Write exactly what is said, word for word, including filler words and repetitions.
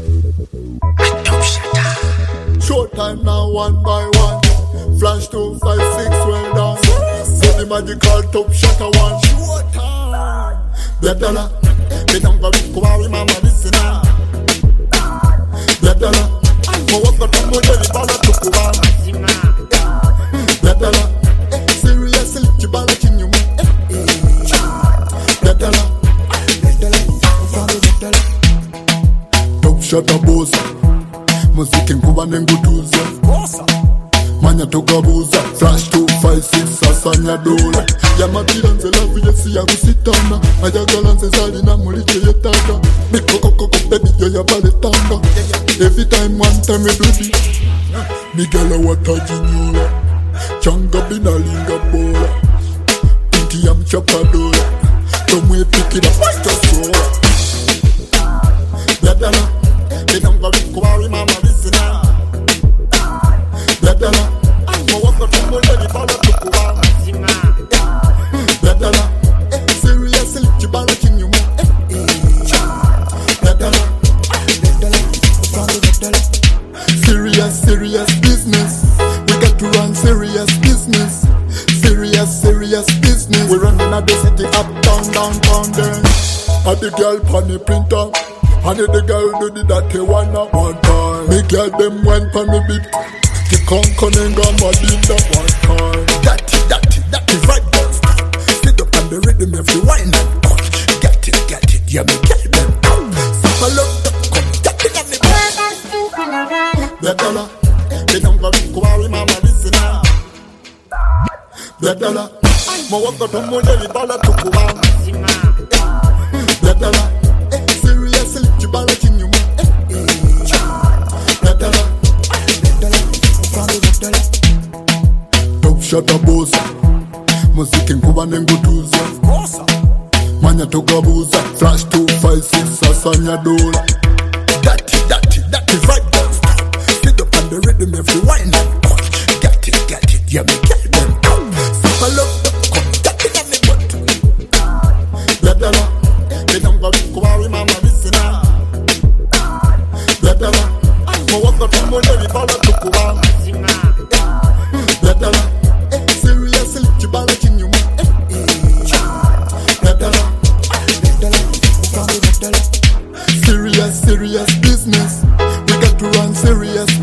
Short time now, one by one. Flash two, five, six, well done. So the magical top shutter one. Short time. Black dollar. They don't go with Kuwari, mama, listen now. Black dollar. For what the time will tell you about the Kuwari. Black dollar. Seriously, Jibala King, you mean? Black dollar. Black dollar. Top shutter boss. Muziki nguba nengutuza Manya tokabuza Flash two five six sasanya dola Yamatira nze lavu yesi ya kusitana Ayagala nze zali na mulije yetaka Miko koko baby yo ya baletanga Every time one time we do this Migala wataji nyola Changa binalinga bola Pinti ya mchapa dola Tomwe pikira fight us sola Yadala They don't go with Kuwari, mama, listen now. Black dollar. For what the time will tell you about the Kuwari. Black dollar. Seriously, Jibala King, you mean? Black dollar. Black dollar. Serious, serious business. We got to run serious business. Serious, serious business. We running at the city, up, down, downtown, then. At the girl, pony printer. And the girl do the dirty one at one time. Me girl them wine pa me big. The conk and go mad in that one time. Dirty, dirty, dirty vibe dance. Sit up on the rhythm if you wine and punch. Get it, get it, yeah me get them out. Super love them, come get it on me. Black dollar, they don't go with Kuwari, mama listen now. Black dollar, mo wako to mo deli bala to Kuwari. Black dollar. Jibala King, you mean? Black dollar. Black dollar. Top shutter boss. Muziki nguba nengutuza Manya tokabuza Flash two five six sasanya dola Dirty, dirty, dirty vibe dance. Sit up on the rhythm if you wine and punch. Get it, get it, yeah me get them out. Super love them, come get it on me butt. Black dollar. They don't go with Kuwari, mama, listen now. Black dollar. For what the time will tell you about the Kuwari. Black dollar. Seriously, Jibala King, you mean? Black dollar. Black dollar. Serious, serious business. We got to run serious